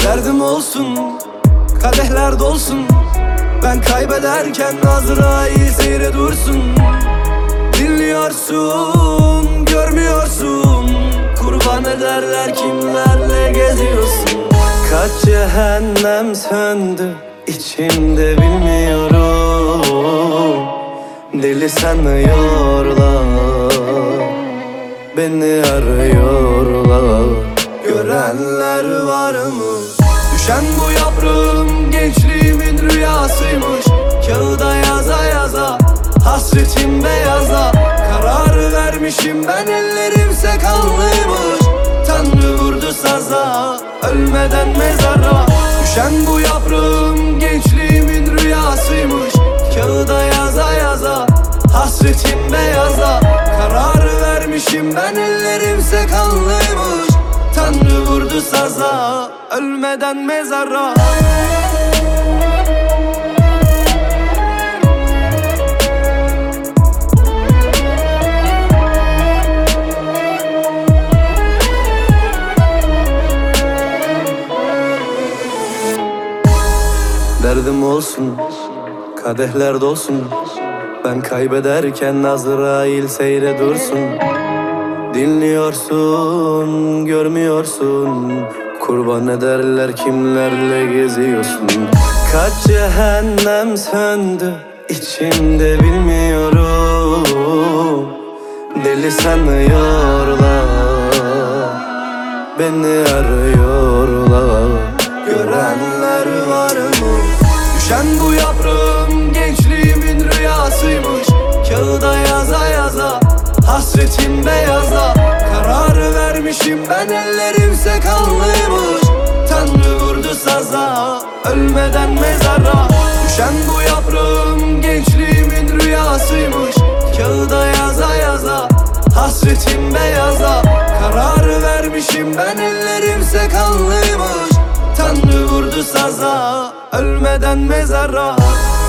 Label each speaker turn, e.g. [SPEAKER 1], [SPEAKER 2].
[SPEAKER 1] Derdim olsun, kadehler dolsun. Ben kaybederken Azrail seyre dursun. Dinliyorsun, görmüyorsun. Kurban ederler kimlerle geziyorsun. Kaç cehennem söndü içimde bilmiyorum. Deli sanıyorlar, beni arıyorlar. Görenler var mı? Düşen bu yaprağım gençliğimin rüyasıymış. Kağıda yaza yaza, hasretim beyaza. Kararı vermişim ben, ellerimse kanlıymış. Tanrı vurdu saza, ölmeden mezara. Düşen bu yaprağım gençliğimin rüyasıymış. Kağıda yaza yaza, hasretim beyaza. Kararı vermişim ben, ellerimse kanlıymış. Tanrı vurdu saza, ölmeden mezara. Derdim olsun, kadehler dolsun. Ben kaybederken Azrail seyre dursun. Dinliyorsun, görmüyorsun. Kurban ederler kimlerle geziyorsun. Kaç cehennem söndü içimde bilmiyorum. Deli sanıyorlar, beni arıyorlar. Görenler var mı? Düşen bu yaprağım gençliğimin rüyasıymış. Kağıda yaza yaza, hasretim beyaza. Kararı vermişim ben, ellerimse kanlıymış. Tanrı vurdu saza, ölmeden mezara. Düşen bu yaprağım gençliğimin rüyasıymış. Kağıda yaza yaza, hasretim beyaza. Kararı vermişim ben, ellerimse kanlıymış. Tanrı vurdu saza, ölmeden mezara.